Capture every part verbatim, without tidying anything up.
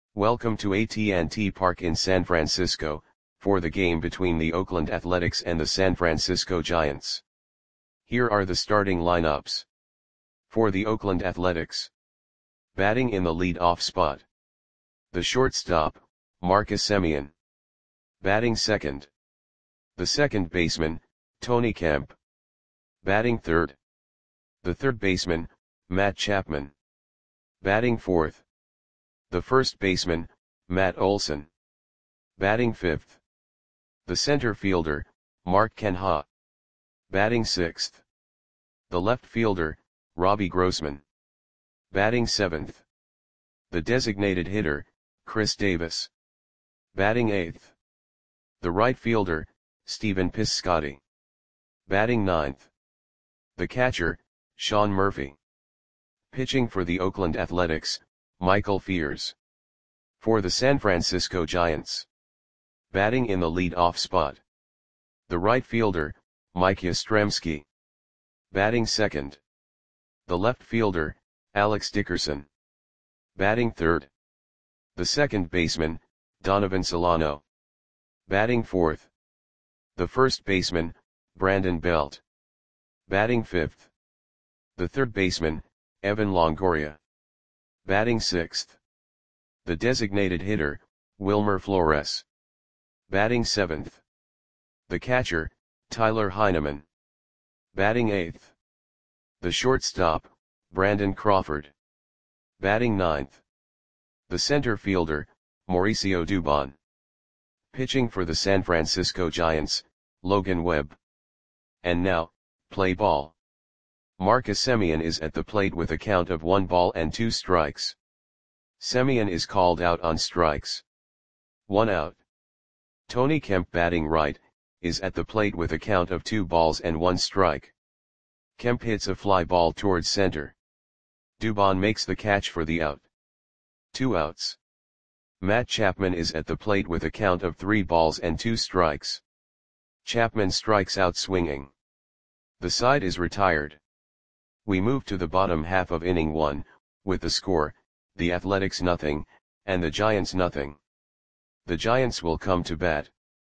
Welcome to A T and T Park in San Francisco, for the game between the Oakland Athletics and the San Francisco Giants. Here are the starting lineups. For the Oakland Athletics. Batting in the lead-off spot. The shortstop, Marcus Semien. Batting second. The second baseman, Tony Kemp. Batting third. The third baseman, Matt Chapman. Batting fourth. The first baseman, Matt Olson. Batting fifth. The center fielder, Mark Canha. Batting sixth. The left fielder, Robbie Grossman. Batting seventh. The designated hitter, Chris Davis. Batting eighth. The right fielder, Stephen Piscotty. Batting ninth. The catcher, Sean Murphy. Pitching for the Oakland Athletics, Michael Fears. For the San Francisco Giants. Batting in the lead-off spot. The right fielder, Mike Yastrzemski. Batting second. The left fielder, Alex Dickerson. Batting third. The second baseman, Donovan Solano. Batting fourth. The first baseman, Brandon Belt. Batting fifth. The third baseman, Evan Longoria. Batting sixth. The designated hitter, Wilmer Flores. Batting seventh. The catcher, Tyler Heineman. Batting eighth. The shortstop, Brandon Crawford. Batting ninth. The center fielder, Mauricio Dubon. Pitching for the San Francisco Giants, Logan Webb. And now, play ball. Marcus Semien is at the plate with a count of one ball and two strikes. Semien is called out on strikes. One out. Tony Kemp, batting right, is at the plate with a count of two balls and one strike. Kemp hits a fly ball towards center. Dubon makes the catch for the out. Two outs. Matt Chapman is at the plate with a count of three balls and two strikes. Chapman strikes out swinging. The side is retired. We move to the bottom half of inning one, with the score, the Athletics nothing, and the Giants nothing. The Giants will come to bat.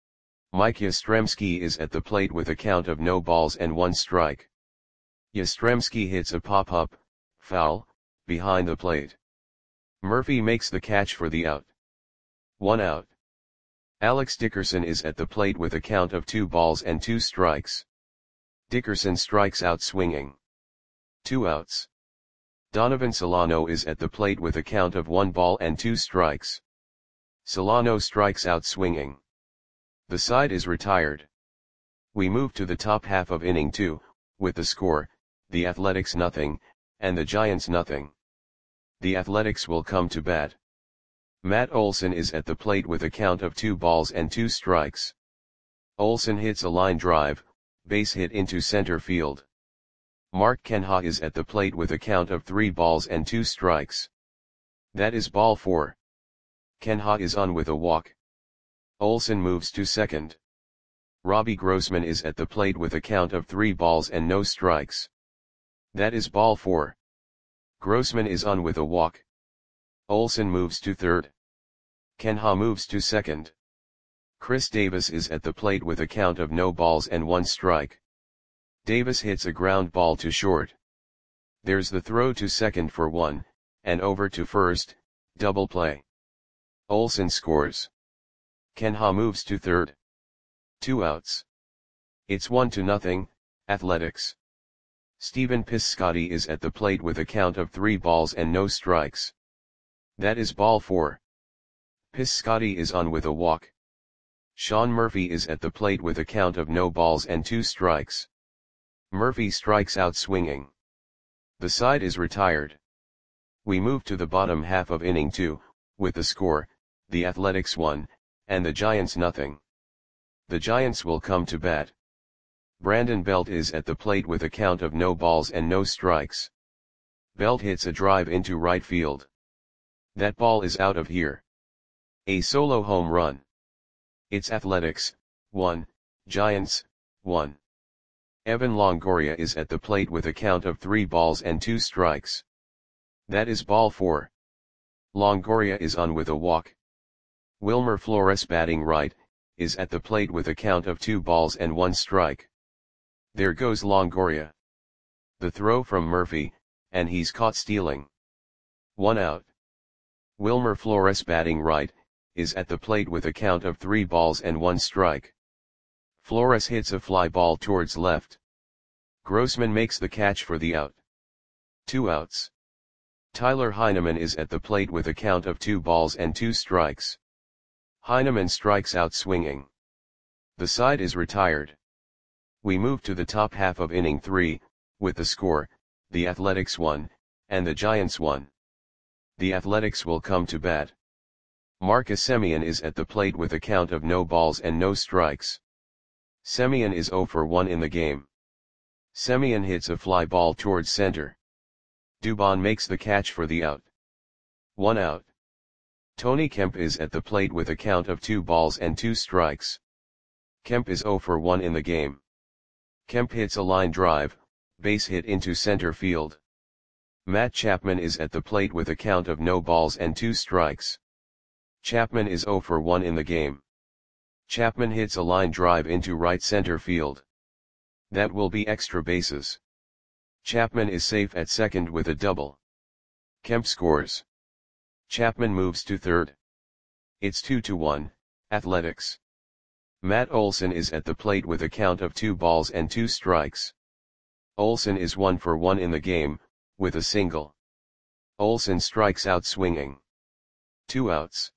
Mike Yastrzemski is at the plate with a count of no balls and one strike. Yastrzemski hits a pop-up, foul, behind the plate. Murphy makes the catch for the out. One out. Alex Dickerson is at the plate with a count of two balls and two strikes. Dickerson strikes out swinging. Two outs. Donovan Solano is at the plate with a count of one ball and two strikes. Solano strikes out swinging. The side is retired. We move to the top half of inning two, with the score, the Athletics nothing, and the Giants nothing. The Athletics will come to bat. Matt Olson is at the plate with a count of two balls and two strikes. Olson hits a line drive, base hit into center field. Mark Canha is at the plate with a count of three balls and two strikes. That is ball four. Canha is on with a walk. Olson moves to second. Robbie Grossman is at the plate with a count of three balls and no strikes. That is ball four. Grossman is on with a walk. Olson moves to third. Canha moves to second. Chris Davis is at the plate with a count of no balls and one strike. Davis hits a ground ball to short. There's the throw to second for one, and over to first, double play. Olson scores. Canha moves to third. Two outs. It's one to nothing, Athletics. Stephen Piscotty is at the plate with a count of three balls and no strikes. That is ball four. Piscotty is on with a walk. Sean Murphy is at the plate with a count of no balls and two strikes. Murphy strikes out swinging. The side is retired. We move to the bottom half of inning two, with the score, the Athletics one, and the Giants nothing. The Giants will come to bat. Brandon Belt is at the plate with a count of no balls and no strikes. Belt hits a drive into right field. That ball is out of here. A solo home run. It's Athletics, one, Giants, one. Evan Longoria is at the plate with a count of three balls and two strikes. That is ball four. Longoria is on with a walk. Wilmer Flores batting right, is at the plate with a count of two balls and one strike. There goes Longoria. The throw from Murphy, and he's caught stealing. One out. Wilmer Flores batting right, is at the plate with a count of three balls and one strike. Flores hits a fly ball towards left. Grossman makes the catch for the out. Two outs. Tyler Heineman is at the plate with a count of two balls and two strikes. Heineman strikes out swinging. The side is retired. We move to the top half of inning three, with the score, the Athletics one, and the Giants one. The Athletics will come to bat. Marcus Semien is at the plate with a count of no balls and no strikes. Semien is oh for one in the game. Semien hits a fly ball towards center. Dubon makes the catch for the out. One out. Tony Kemp is at the plate with a count of two balls and two strikes. Kemp is oh for one in the game. Kemp hits a line drive, base hit into center field. Matt Chapman is at the plate with a count of no balls and two strikes. Chapman is oh for one in the game. Chapman hits a line drive into right center field. That will be extra bases. Chapman is safe at second with a double. Kemp scores. Chapman moves to third. It's two to one, Athletics. Matt Olson is at the plate with a count of two balls and two strikes. Olson is one for one in the game, with a single. Olson strikes out swinging. Two outs.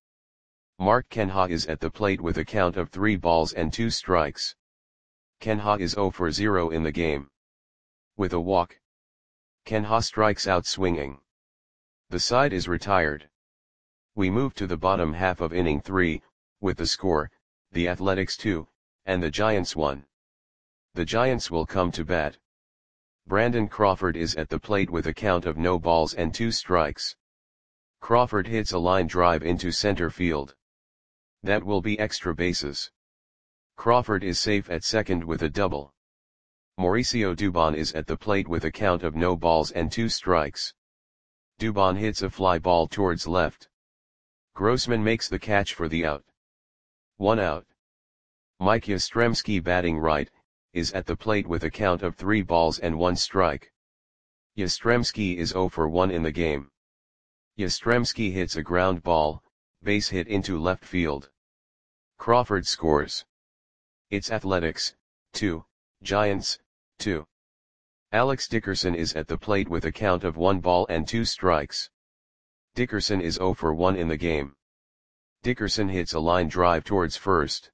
Mark Kenha is at the plate with a count of three balls and two strikes. Kenha is oh for zero in the game. With a walk. Kenha strikes out swinging. The side is retired. We move to the bottom half of inning three, with the score, the Athletics two, and the Giants one. The Giants will come to bat. Brandon Crawford is at the plate with a count of no balls and two strikes. Crawford hits a line drive into center field. That will be extra bases. Crawford is safe at second with a double. Mauricio Dubon is at the plate with a count of no balls and two strikes. Dubon hits a fly ball towards left. Grossman makes the catch for the out. One out. Mike Yastrzemski batting right, is at the plate with a count of three balls and one strike. Yastrzemski is oh for one in the game. Yastrzemski hits a ground ball, base hit into left field. Crawford scores. It's Athletics, two, Giants, two. Alex Dickerson is at the plate with a count of one ball and two strikes. Dickerson is oh for one in the game. Dickerson hits a line drive towards first.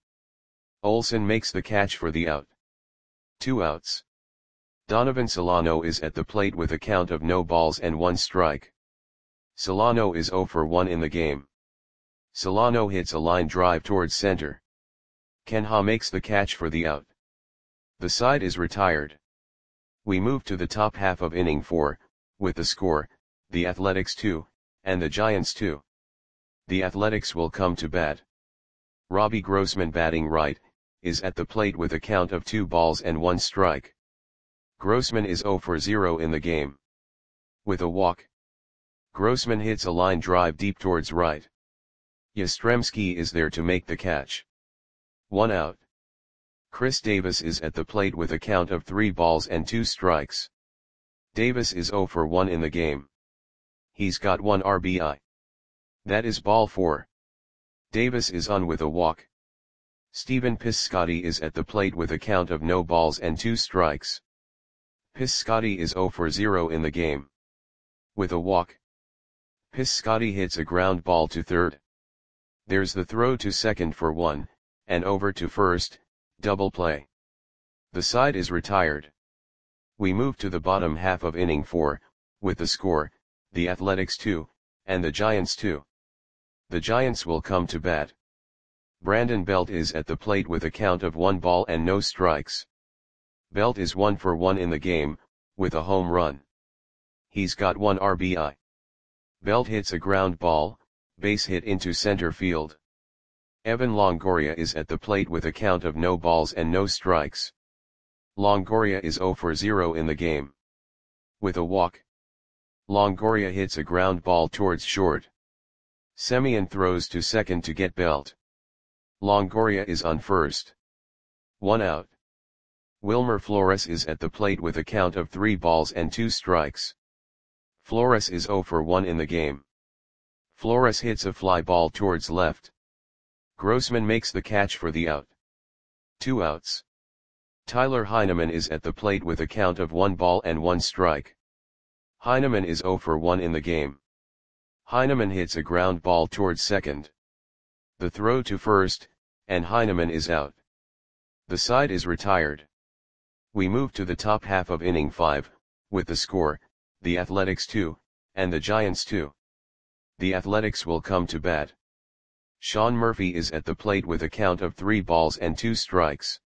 Olson makes the catch for the out. Two outs. Donovan Solano is at the plate with a count of no balls and one strike. Solano is oh for one in the game. Solano hits a line drive towards center. Kenha makes the catch for the out. The side is retired. We move to the top half of inning four, with the score, the Athletics two, and the Giants two. The Athletics will come to bat. Robbie Grossman batting right, is at the plate with a count of two balls and one strike. Grossman is oh for zero in the game. With a walk. Grossman hits a line drive deep towards right. Yastrzemski is there to make the catch. One out. Chris Davis is at the plate with a count of three balls and two strikes. Davis is oh for one in the game. He's got one R B I. That is ball four. Davis is on with a walk. Stephen Piscotty is at the plate with a count of no balls and two strikes. Piscotty is oh for zero in the game. With a walk. Piscotty hits a ground ball to third. There's the throw to second for one, and over to first, double play. The side is retired. We move to the bottom half of inning four, with the score, the Athletics two, and the Giants two. The Giants will come to bat. Brandon Belt is at the plate with a count of one ball and no strikes. Belt is one for one in the game, with a home run. He's got one R B I. Belt hits a ground ball, base hit into center field. Evan Longoria is at the plate with a count of no balls and no strikes. Longoria is oh for zero in the game. With a walk. Longoria hits a ground ball towards short. Semien throws to second to get Belt. Longoria is on first. One out. Wilmer Flores is at the plate with a count of three balls and two strikes. Flores is zero for one in the game. Flores hits a fly ball towards left. Grossman makes the catch for the out. Two outs. Tyler Heineman is at the plate with a count of one ball and one strike. Heineman is zero for one in the game. Heineman hits a ground ball towards second. The throw to first, and Heineman is out. The side is retired. We move to the top half of inning five, with the score, the Athletics two, and the Giants two. The Athletics will come to bat. Sean Murphy is at the plate with a count of three balls and two strikes.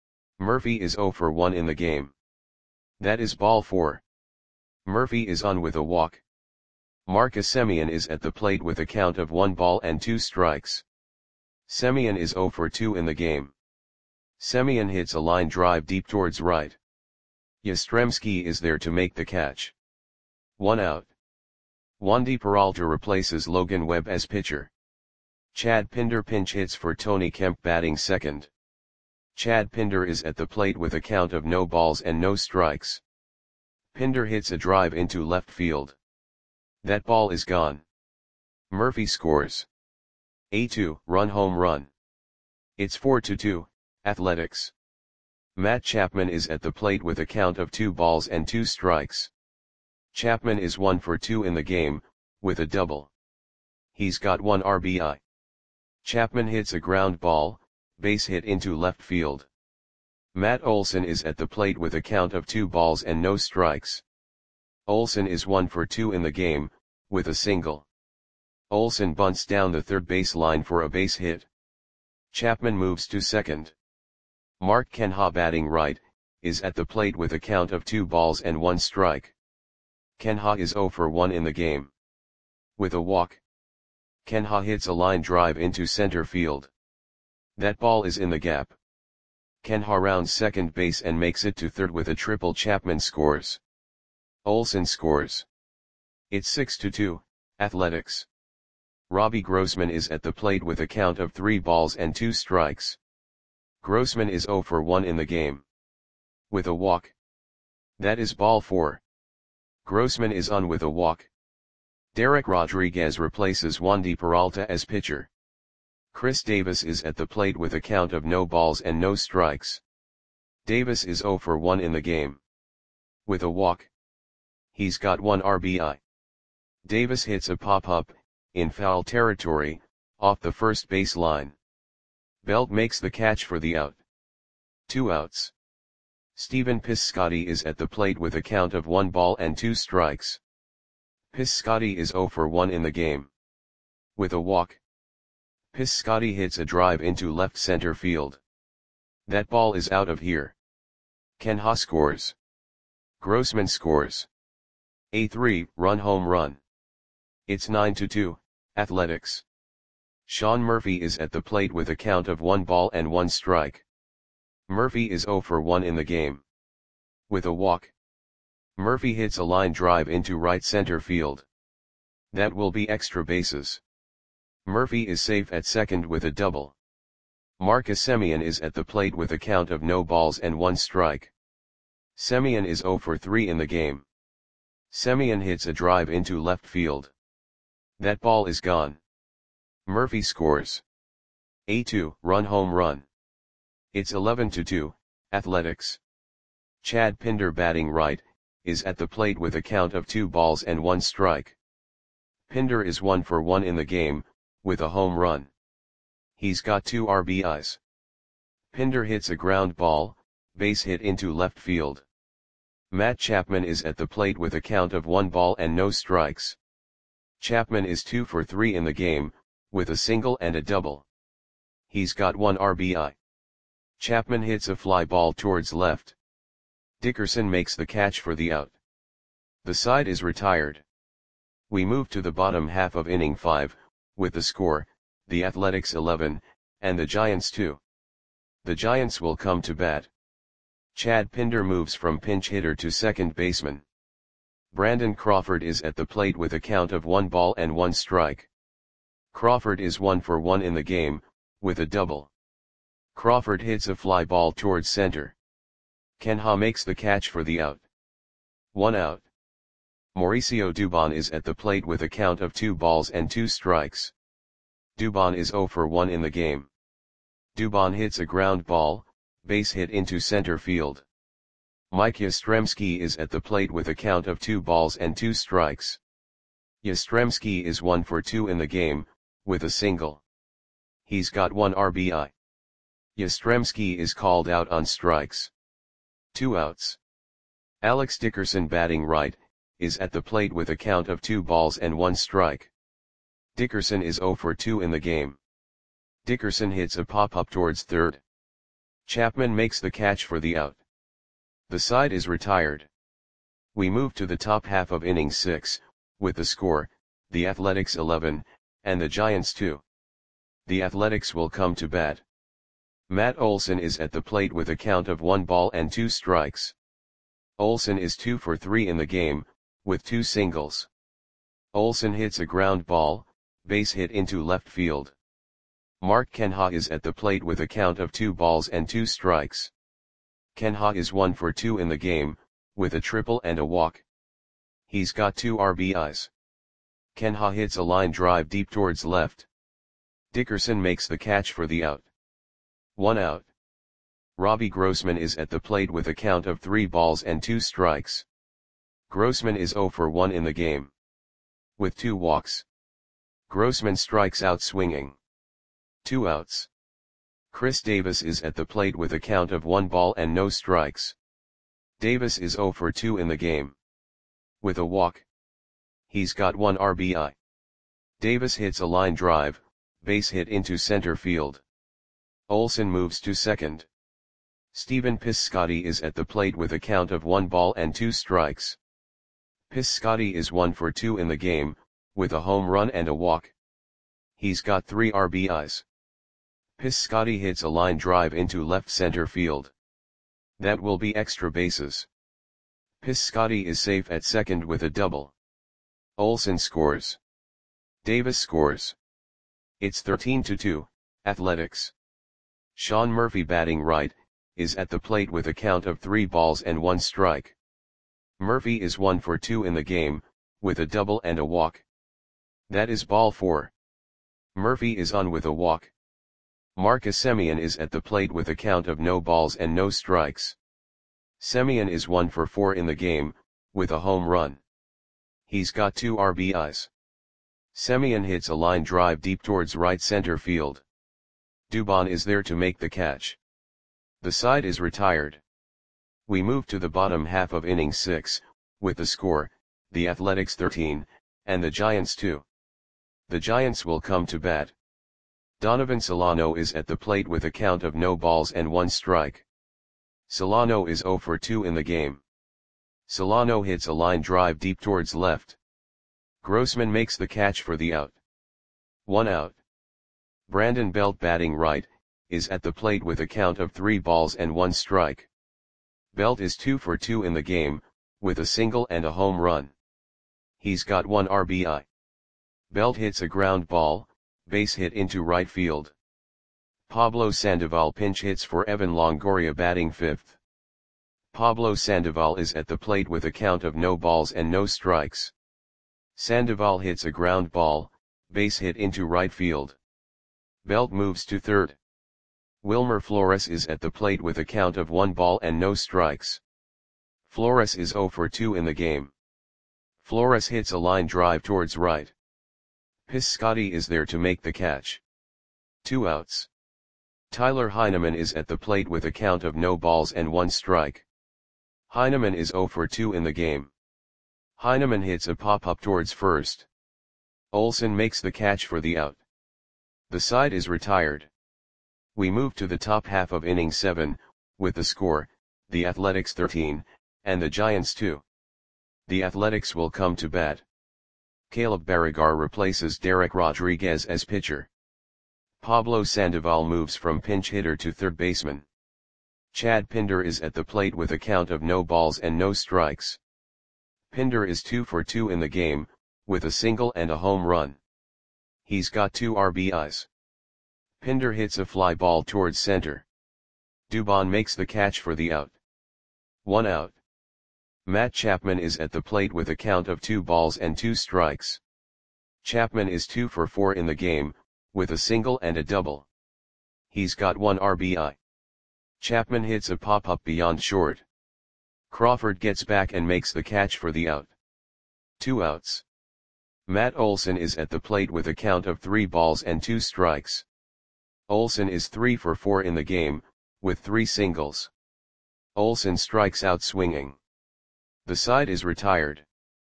Murphy is zero for one in the game. That is ball four. Murphy is on with a walk. Marcus Semien is at the plate with a count of one ball and two strikes. Semien is zero for two in the game. Semien hits a line drive deep towards right. Yastrzemski is there to make the catch. One out. Wandy Peralta replaces Logan Webb as pitcher. Chad Pinder pinch hits for Tony Kemp batting second. Chad Pinder is at the plate with a count of no balls and no strikes. Pinder hits a drive into left field. That ball is gone. Murphy scores. A two run home run. It's four to two, Athletics. Matt Chapman is at the plate with a count of two balls and two strikes. Chapman is one for two in the game, with a double. He's got one R B I. Chapman hits a ground ball, base hit into left field. Matt Olson is at the plate with a count of two balls and no strikes. Olson is one for two in the game, with a single. Olson bunts down the third base line for a base hit. Chapman moves to second. Mark Kenha batting right, is at the plate with a count of two balls and one strike. Kenha is zero for one in the game. With a walk. Kenha hits a line drive into center field. That ball is in the gap. Kenha rounds second base and makes it to third with a triple. Chapman scores. Olson scores. It's six to two, Athletics. Robbie Grossman is at the plate with a count of three balls and two strikes. Grossman is zero for one in the game. With a walk. That is ball four. Grossman is on with a walk. Derek Rodriguez replaces Wandy Peralta as pitcher. Chris Davis is at the plate with a count of no balls and no strikes. Davis is zero for one in the game. With a walk. He's got one R B I. Davis hits a pop-up, in foul territory, off the first base line. Belt makes the catch for the out. Two outs. Stephen Piscotty is at the plate with a count of one ball and two strikes. Piscotty is zero for one in the game. With a walk. Piscotty hits a drive into left center field. That ball is out of here. Kenha scores. Grossman scores. A three run home run. It's nine to two, Athletics. Sean Murphy is at the plate with a count of one ball and one strike. Murphy is zero for one in the game. With a walk. Murphy hits a line drive into right center field. That will be extra bases. Murphy is safe at second with a double. Marcus Semien is at the plate with a count of no balls and one strike. Semien is zero for three in the game. Semien hits a drive into left field. That ball is gone. Murphy scores. A two run home run. It's eleven to two, Athletics. Chad Pinder batting right, is at the plate with a count of two balls and one strike. Pinder is one for one in the game, with a home run. He's got two R B Is. Pinder hits a ground ball, base hit into left field. Matt Chapman is at the plate with a count of one ball and no strikes. Chapman is two for three in the game, with a single and a double. He's got one R B I. Chapman hits a fly ball towards left. Dickerson makes the catch for the out. The side is retired. We move to the bottom half of inning five, with the score, the Athletics eleven, and the Giants two. The Giants will come to bat. Chad Pinder moves from pinch hitter to second baseman. Brandon Crawford is at the plate with a count of one ball and one strike. Crawford is one for one in the game, with a double. Crawford hits a fly ball towards center. Kenha makes the catch for the out. One out. Mauricio Dubon is at the plate with a count of two balls and two strikes. Dubon is zero for one in the game. Dubon hits a ground ball, base hit into center field. Mike Yastrzemski is at the plate with a count of two balls and two strikes. Yastrzemski is one for two in the game, with a single. He's got one R B I. Yastrzemski is called out on strikes. Two outs. Alex Dickerson, batting right, is at the plate with a count of two balls and one strike. Dickerson is zero for two in the game. Dickerson hits a pop-up towards third. Chapman makes the catch for the out. The side is retired. We move to the top half of inning six, with the score, the Athletics eleven, and the Giants two. The Athletics will come to bat. Matt Olson is at the plate with a count of one ball and two strikes. Olson is two for three in the game, with two singles. Olson hits a ground ball, base hit into left field. Mark Kenha is at the plate with a count of two balls and two strikes. Kenha is one for two in the game, with a triple and a walk. He's got two R B Is. Kenha hits a line drive deep towards left. Dickerson makes the catch for the out. One out. Robbie Grossman is at the plate with a count of three balls and two strikes. Grossman is zero for one in the game. With two walks. Grossman strikes out swinging. Two outs. Chris Davis is at the plate with a count of one ball and no strikes. Davis is zero for two in the game. With a walk. He's got one R B I. Davis hits a line drive, base hit into center field. Olson moves to second. Stephen Piscotty is at the plate with a count of one ball and two strikes. Piscotty is one for two in the game, with a home run and a walk. He's got three R B Is. Piscotty hits a line drive into left center field. That will be extra bases. Piscotty is safe at second with a double. Olson scores. Davis scores. It's thirteen to two, Athletics. Sean Murphy, batting right, is at the plate with a count of three balls and one strike. Murphy is one for two in the game, with a double and a walk. That is ball four. Murphy is on with a walk. Marcus Semien is at the plate with a count of no balls and no strikes. Semien is one for four in the game, with a home run. He's got two R B Is. Semien hits a line drive deep towards right center field. Dubon is there to make the catch. The side is retired. We move to the bottom half of inning six, with the score, the Athletics thirteen, and the Giants two. The Giants will come to bat. Donovan Solano is at the plate with a count of no balls and one strike. Solano is zero for two in the game. Solano hits a line drive deep towards left. Grossman makes the catch for the out. One out. Brandon Belt, batting right, is at the plate with a count of three balls and one strike. Belt is two for two in the game, with a single and a home run. He's got one R B I. Belt hits a ground ball, base hit into right field. Pablo Sandoval pinch hits for Evan Longoria, batting fifth. Pablo Sandoval is at the plate with a count of no balls and no strikes. Sandoval hits a ground ball, base hit into right field. Belt moves to third. Wilmer Flores is at the plate with a count of one ball and no strikes. Flores is zero for two in the game. Flores hits a line drive towards right. Piscotty is there to make the catch. Two outs. Tyler Heineman is at the plate with a count of no balls and one strike. Heineman is zero for two in the game. Heineman hits a pop-up towards first. Olson makes the catch for the out. The side is retired. We move to the top half of inning seven, with the score, the Athletics thirteen, and the Giants two. The Athletics will come to bat. Caleb Barragar replaces Derek Rodriguez as pitcher. Pablo Sandoval moves from pinch hitter to third baseman. Chad Pinder is at the plate with a count of no balls and no strikes. Pinder is two for two in the game, with a single and a home run. He's got two R B Is. Pinder hits a fly ball towards center. Dubon makes the catch for the out. One out. Matt Chapman is at the plate with a count of two balls and two strikes. Chapman is two for four in the game, with a single and a double. He's got one R B I. Chapman hits a pop-up beyond short. Crawford gets back and makes the catch for the out. Two outs. Matt Olson is at the plate with a count of three balls and two strikes. Olson is three for four in the game, with three singles. Olson strikes out swinging. The side is retired.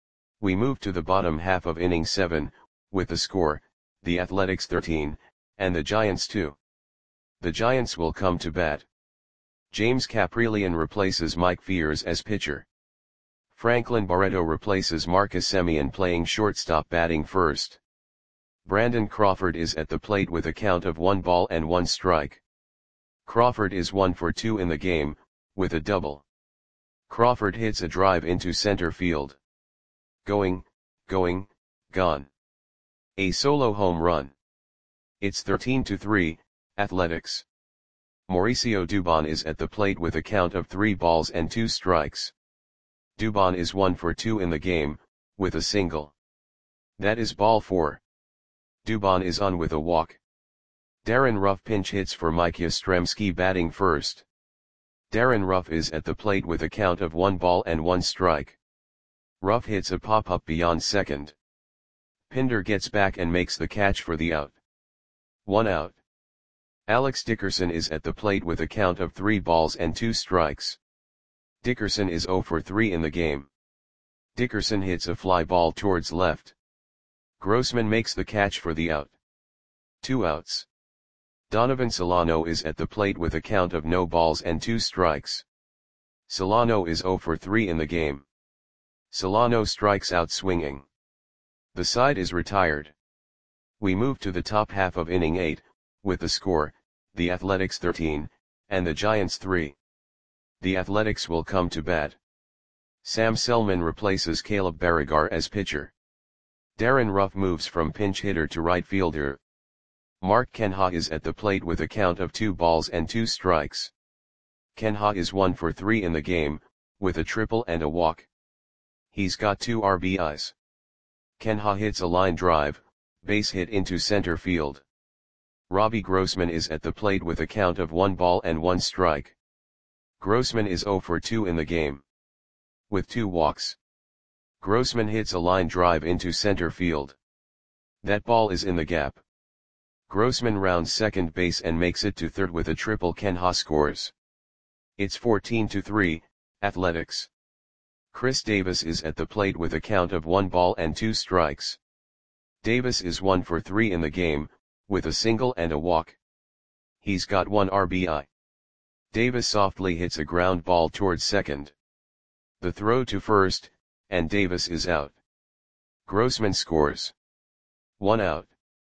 We move to the bottom half of inning seven, with the score, the Athletics thirteen, and the Giants two. The Giants will come to bat. James Kaprielian replaces Mike Fiers as pitcher. Franklin Barreto replaces Marcus Semien playing shortstop batting first. Brandon Crawford is at the plate with a count of one ball and one strike. Crawford is one for two in the game, with a double. Crawford hits a drive into center field. Going, going, gone. A solo home run. It's thirteen to three, Athletics. Mauricio Dubon is at the plate with a count of three balls and two strikes. Dubon is one for two in the game, with a single. That is ball four. Dubon is on with a walk. Darren Ruff pinch hits for Mike Yastrzemski batting first. Darren Ruff is at the plate with a count of one ball and one strike. Ruff hits a pop-up beyond second. Pinder gets back and makes the catch for the out. One out. Alex Dickerson is at the plate with a count of three balls and two strikes. Dickerson is zero for three in the game. Dickerson hits a fly ball towards left. Grossman makes the catch for the out. Two outs. Donovan Solano is at the plate with a count of no balls and two strikes. Solano is zero for three in the game. Solano strikes out swinging. The side is retired. We move to the top half of inning eight, with the score, the Athletics thirteen, and the Giants three. The Athletics will come to bat. Sam Selman replaces Caleb Barragar as pitcher. Darren Ruff moves from pinch hitter to right fielder. Mark Kenha is at the plate with a count of two balls and two strikes. Kenha is one for three in the game, with a triple and a walk. He's got two R B Is. Kenha hits a line drive, base hit into center field. Robbie Grossman is at the plate with a count of one ball and one strike. Grossman is zero for two in the game, with two walks. Grossman hits a line drive into center field. That ball is in the gap. Grossman rounds second base and makes it to third with a triple. Kenha scores. It's fourteen to three, Athletics. Chris Davis is at the plate with a count of one ball and two strikes. Davis is one for three in the game, with a single and a walk. He's got one R B I. Davis softly hits a ground ball towards second. The throw to first, and Davis is out. Grossman scores. One out.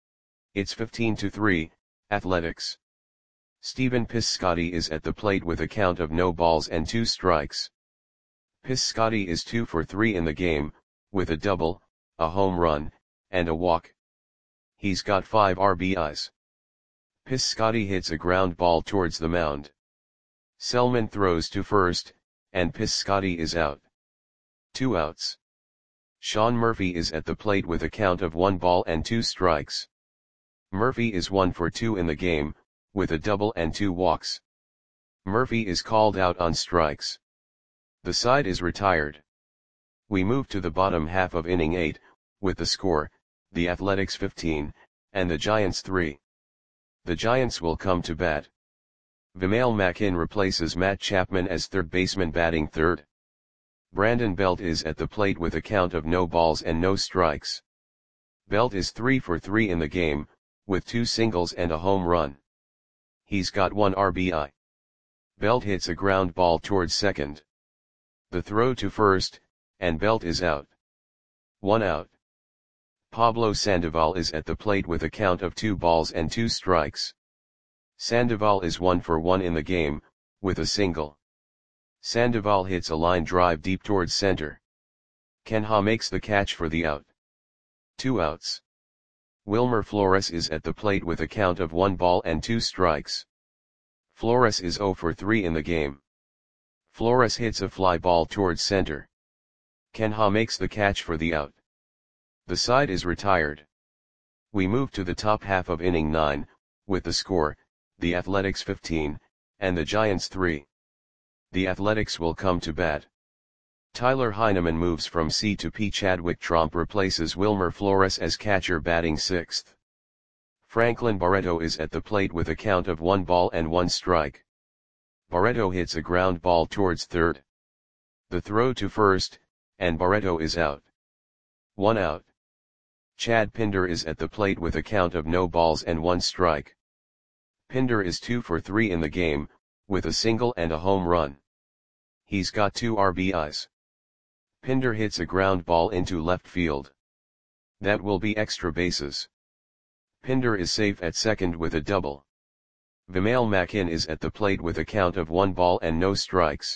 It's fifteen to three, Athletics. Stephen Piscotty is at the plate with a count of no balls and two strikes. Piscotty is two for three in the game, with a double, a home run, and a walk. He's got five R B Is. Piscotty hits a ground ball towards the mound. Selman throws to first, and Piscotty is out. Two outs. Sean Murphy is at the plate with a count of one ball and two strikes. Murphy is one for two in the game, with a double and two walks. Murphy is called out on strikes. The side is retired. We move to the bottom half of inning eight, with the score, the Athletics fifteen, and the Giants three. The Giants will come to bat. Vimael Mackin replaces Matt Chapman as third baseman batting third. Brandon Belt is at the plate with a count of no balls and no strikes. Belt is three for three in the game, with two singles and a home run. He's got one R B I. Belt hits a ground ball towards second. The throw to first, and Belt is out. One out. Pablo Sandoval is at the plate with a count of two balls and two strikes. Sandoval is one for one in the game, with a single. Sandoval hits a line drive deep towards center. Kenha makes the catch for the out. Two outs. Wilmer Flores is at the plate with a count of one ball and two strikes. Flores is zero for three in the game. Flores hits a fly ball towards center. Ken Ha makes the catch for the out. The side is retired. We move to the top half of inning nine, with the score, the Athletics fifteen, and the Giants three. The Athletics will come to bat. Tyler Heineman moves from C to P. Chadwick Tromp replaces Wilmer Flores as catcher batting sixth. Franklin Barreto is at the plate with a count of one ball and one strike. Barreto hits a ground ball towards third. The throw to first, and Barreto is out. One out. Chad Pinder is at the plate with a count of no balls and one strike. Pinder is two for three in the game, with a single and a home run. He's got two R B Is. Pinder hits a ground ball into left field. That will be extra bases. Pinder is safe at second with a double. Vimael Mackin is at the plate with a count of one ball and no strikes.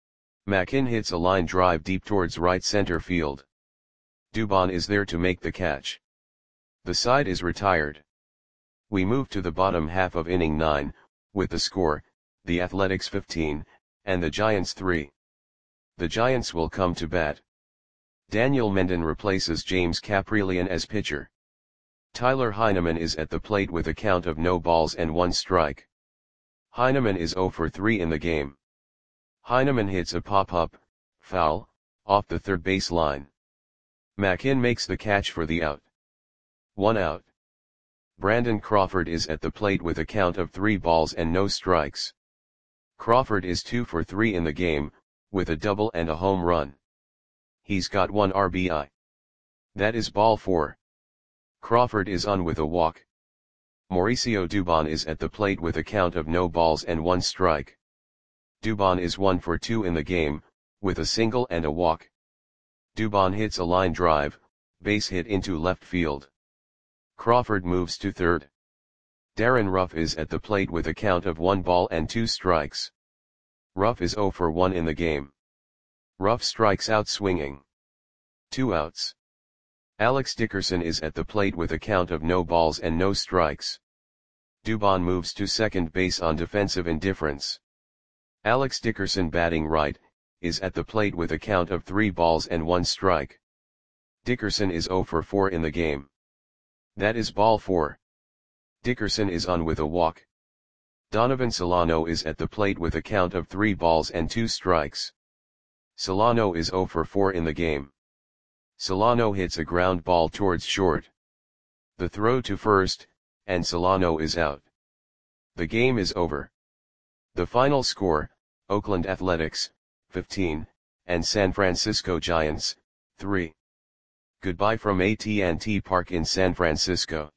Mackin hits a line drive deep towards right center field. Dubon is there to make the catch. The side is retired. We move to the bottom half of inning nine, with the score, the Athletics fifteen, and the Giants three. The Giants will come to bat. Daniel Mendon replaces James Kaprielian as pitcher. Tyler Heineman is at the plate with a count of no balls and one strike. Heineman is zero for three in the game. Heineman hits a pop-up, foul, off the third base line. Mackin makes the catch for the out. One out. Brandon Crawford is at the plate with a count of three balls and no strikes. Crawford is two for three in the game, with a double and a home run. He's got one R B I. That is ball four. Crawford is on with a walk. Mauricio Dubon is at the plate with a count of no balls and one strike. Dubon is one for two in the game, with a single and a walk. Dubon hits a line drive, base hit into left field. Crawford moves to third. Darren Ruff is at the plate with a count of one ball and two strikes. Ruff is zero for one in the game. Ruff strikes out swinging. Two outs. Alex Dickerson is at the plate with a count of no balls and no strikes. Dubon moves to second base on defensive indifference. Alex Dickerson, batting right, is at the plate with a count of three balls and one strike. Dickerson is zero for four in the game. That is ball four. Dickerson is on with a walk. Donovan Solano is at the plate with a count of three balls and two strikes. Solano is zero for four in the game. Solano hits a ground ball towards short. The throw to first, and Solano is out. The game is over. The final score, Oakland Athletics, fifteen, and San Francisco Giants, three. Goodbye from A T and T Park in San Francisco.